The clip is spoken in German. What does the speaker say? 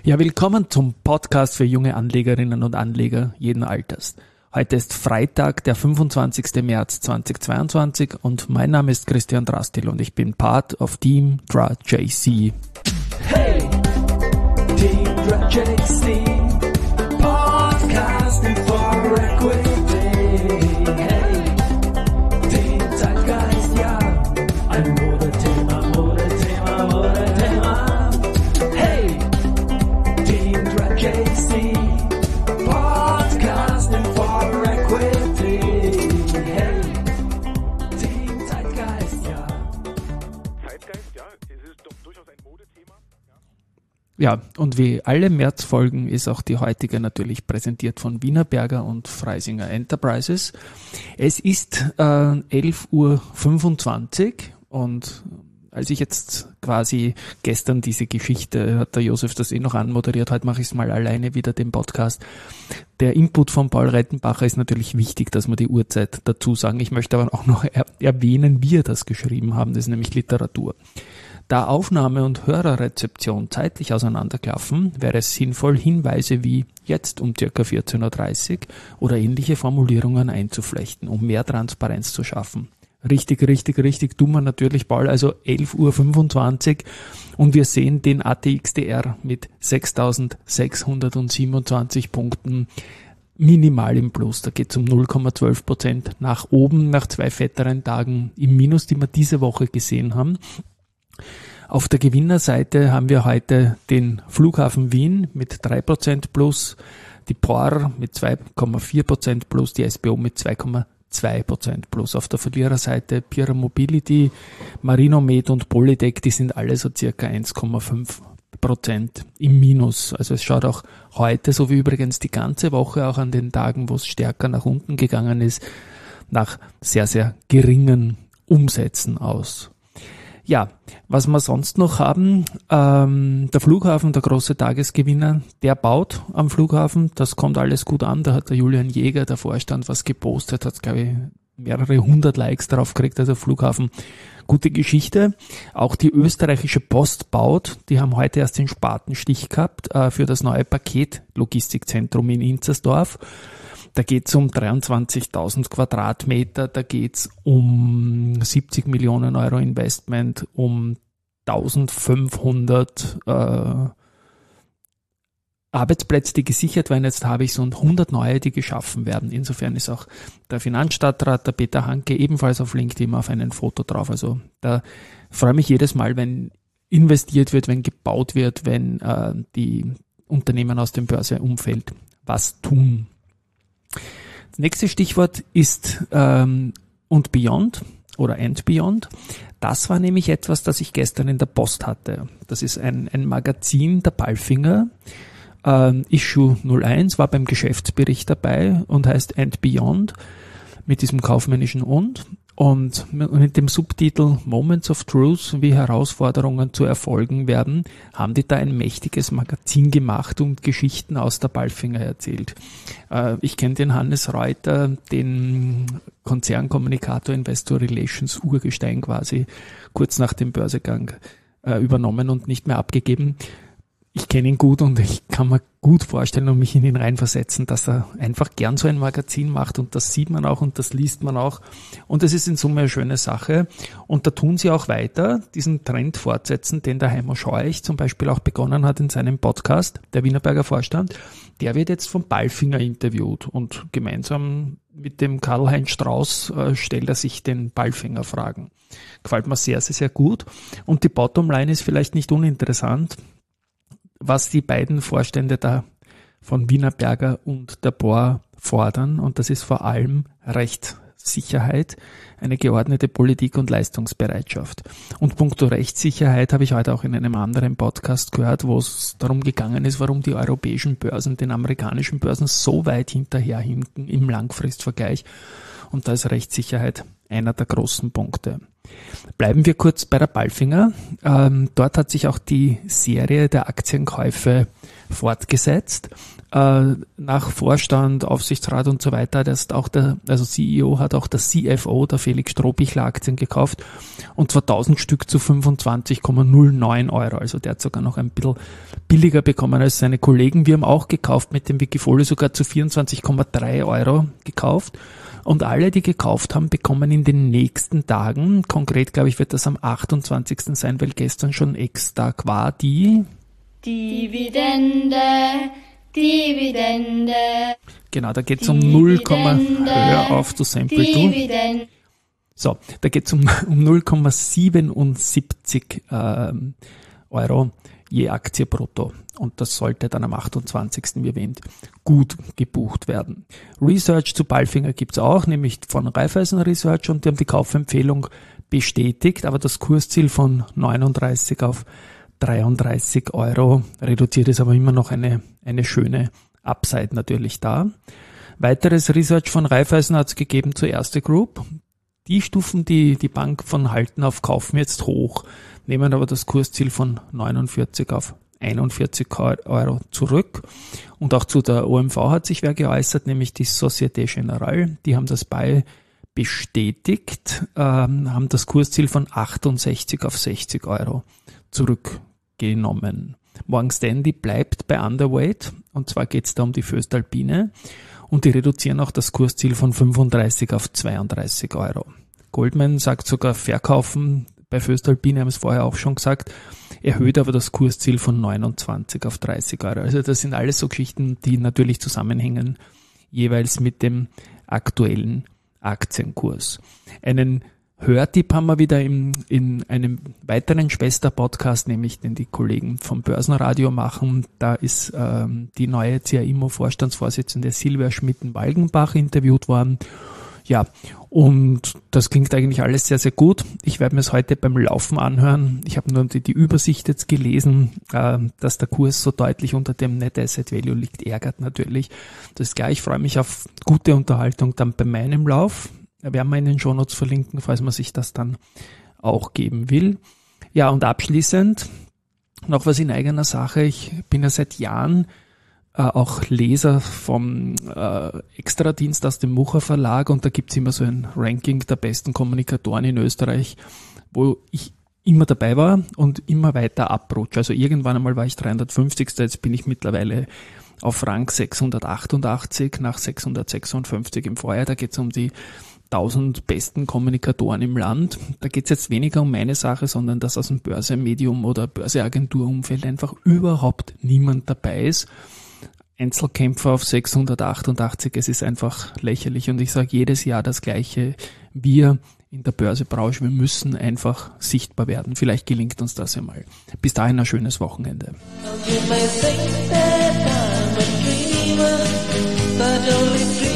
Ja, willkommen zum Podcast für junge Anlegerinnen und Anleger jeden Alters. Heute ist Freitag, der 25. März 2022 und mein Name ist Christian Drastil und ich bin Part of Team DraJC. Hey, Team DraJC, Podcasting for Equity. Hey, Team Zeitgeist, ja, ein Modethema. Hey, Team DraJC, Podcasting for Equity. Hey, Team Zeitgeist, ja. Zeitgeist, ja, es ist doch durchaus ein Modethema. Ja, und wie alle Märzfolgen ist auch die heutige natürlich präsentiert von Wienerberger und Freisinger Enterprises. Es ist 11.25 Uhr und als ich jetzt quasi gestern diese Geschichte, hat der Josef das noch anmoderiert, heute mache ich es mal alleine wieder, den Podcast. Der Input von Paul Rettenbacher ist natürlich wichtig, dass wir die Uhrzeit dazu sagen. Ich möchte aber auch noch erwähnen, wie wir das geschrieben haben, das ist nämlich Literatur. Da Aufnahme und Hörerrezeption zeitlich auseinanderklaffen, wäre es sinnvoll, Hinweise wie jetzt um ca. 14.30 Uhr oder ähnliche Formulierungen einzuflechten, um mehr Transparenz zu schaffen. Richtig tun wir natürlich, Paul, also 11.25 Uhr und wir sehen den ATXDR mit 6.627 Punkten minimal im Plus. Da geht es um 0,12% nach oben, nach zwei fetteren Tagen im Minus, die wir diese Woche gesehen haben. Auf der Gewinnerseite haben wir heute den Flughafen Wien mit 3% plus, die POR mit 2,4% plus, die SBO mit 2,2% plus. Auf der Verliererseite Pira Mobility, Marinomed und Polytech, die sind alle so circa 1,5% im Minus. Also es schaut auch heute, so wie übrigens die ganze Woche, auch an den Tagen, wo es stärker nach unten gegangen ist, nach sehr, sehr geringen Umsätzen aus. Ja, was wir sonst noch haben, der Flughafen, der große Tagesgewinner, der baut am Flughafen, das kommt alles gut an, da hat der Julian Jäger, der Vorstand, was gepostet, hat glaube ich mehrere hundert Likes drauf gekriegt, also Flughafen, gute Geschichte. Auch die österreichische Post baut, die haben heute erst den Spatenstich gehabt für das neue Paketlogistikzentrum in Inzersdorf. Da geht es um 23.000 Quadratmeter, da geht es um 70 Millionen Euro Investment, um 1500 Arbeitsplätze, die gesichert werden. Jetzt habe ich so 100 neue, die geschaffen werden. Insofern ist auch der Finanzstadtrat, der Peter Hanke, ebenfalls auf LinkedIn auf einem Foto drauf. Also da freue ich mich jedes Mal, wenn investiert wird, wenn gebaut wird, wenn die Unternehmen aus dem Börseumfeld was tun. Das nächste Stichwort ist und Beyond oder and Beyond. Das war nämlich etwas, das ich gestern in der Post hatte. Das ist ein Magazin der Palfinger. Issue 01 war beim Geschäftsbericht dabei und heißt and Beyond mit diesem kaufmännischen und mit dem Subtitel Moments of Truth, wie Herausforderungen zu Erfolgen werden, haben die da ein mächtiges Magazin gemacht und Geschichten aus der Palfinger erzählt. Ich kenne den Hannes Reuter, den Konzernkommunikator Investor Relations Urgestein quasi, kurz nach dem Börsegang übernommen und nicht mehr abgegeben. Ich kenne ihn gut und ich kann mir gut vorstellen und mich in ihn reinversetzen, dass er einfach gern so ein Magazin macht und das sieht man auch und das liest man auch und es ist in Summe eine schöne Sache und da tun sie auch weiter, diesen Trend fortsetzen, den der Heimo Scheuch zum Beispiel auch begonnen hat in seinem Podcast, der Wienerberger Vorstand, der wird jetzt vom Palfinger interviewt und gemeinsam mit dem Karl-Heinz Strauß stellt er sich den Palfinger Fragen. Gefällt mir sehr, sehr, sehr gut und die Bottomline ist vielleicht nicht uninteressant, was die beiden Vorstände da von Wienerberger und der POR fordern. Und das ist vor allem Rechtssicherheit, eine geordnete Politik und Leistungsbereitschaft. Und puncto Rechtssicherheit habe ich heute auch in einem anderen Podcast gehört, wo es darum gegangen ist, warum die europäischen Börsen den amerikanischen Börsen so weit hinterherhinken im Langfristvergleich. Und da ist Rechtssicherheit einer der großen Punkte. Bleiben wir kurz bei der Palfinger. Dort hat sich auch die Serie der Aktienkäufe fortgesetzt. nach Vorstand, Aufsichtsrat und so weiter, CEO hat auch der CFO, der Felix Strohbichler, Aktien gekauft, und zwar 1000 Stück zu 25,09 Euro. Also der hat sogar noch ein bisschen billiger bekommen als seine Kollegen. Wir haben auch gekauft mit dem Wikifolio, sogar zu 24,3 Euro gekauft. Und alle, die gekauft haben, bekommen in den nächsten Tagen, konkret glaube ich wird das am 28. sein, weil gestern schon Ex-Tag war, die Dividende. Genau, da geht es um 0, hör auf zu Sample, du. Dividende. So, da geht es um 0,77 Euro je Aktie brutto. Und das sollte dann am 28. wie erwähnt gut gebucht werden. Research zu Palfinger gibt's auch, nämlich von Raiffeisen Research, und die haben die Kaufempfehlung bestätigt, aber das Kursziel von 39 auf 33 Euro reduziert, ist aber immer noch eine schöne Upside natürlich da. Weiteres Research von Raiffeisen hat es gegeben zur Erste Group. Die stufen die Bank von Halten auf Kaufen jetzt hoch, nehmen aber das Kursziel von 49 auf 41 Euro zurück. Und auch zu der OMV hat sich wer geäußert, nämlich die Société Générale. Die haben das bestätigt, haben das Kursziel von 68 auf 60 Euro zurückgenommen. Morgan Stanley bleibt bei Underweight, und zwar geht es da um die Voestalpine, und die reduzieren auch das Kursziel von 35 auf 32 Euro. Goldman sagt sogar verkaufen, bei Voestalpine haben es vorher auch schon gesagt, erhöht aber das Kursziel von 29 auf 30 Euro. Also das sind alles so Geschichten, die natürlich zusammenhängen, jeweils mit dem aktuellen Aktienkurs. Einen Hörtipp haben wir wieder in einem weiteren Schwester-Podcast, nämlich den die Kollegen vom Börsenradio machen. Da ist die neue CAIMO-Vorstandsvorsitzende Silvia Schmitten-Walgenbach interviewt worden. Ja, und das klingt eigentlich alles sehr, sehr gut. Ich werde mir es heute beim Laufen anhören. Ich habe nur die Übersicht jetzt gelesen, dass der Kurs so deutlich unter dem Net Asset Value liegt, ärgert natürlich. Das ist klar, ich freue mich auf gute Unterhaltung dann bei meinem Lauf. Werden wir in den Shownotes verlinken, falls man sich das dann auch geben will. Ja, und abschließend noch was in eigener Sache. Ich bin ja seit Jahren auch Leser vom Extradienst aus dem Mucher Verlag, und da gibt's immer so ein Ranking der besten Kommunikatoren in Österreich, wo ich immer dabei war und immer weiter abrutsche. Also irgendwann einmal war ich 350. Jetzt bin ich mittlerweile auf Rang 688 nach 656 im Vorjahr. Da geht's um die 1000 besten Kommunikatoren im Land. Da geht's jetzt weniger um meine Sache, sondern dass aus dem Börsemedium oder Börseagenturumfeld einfach überhaupt niemand dabei ist. Einzelkämpfer auf 688, es ist einfach lächerlich, und ich sage jedes Jahr das Gleiche. Wir in der Börsebranche, wir müssen einfach sichtbar werden. Vielleicht gelingt uns das ja mal. Bis dahin ein schönes Wochenende. You may think that I'm a dreamer, but only dream.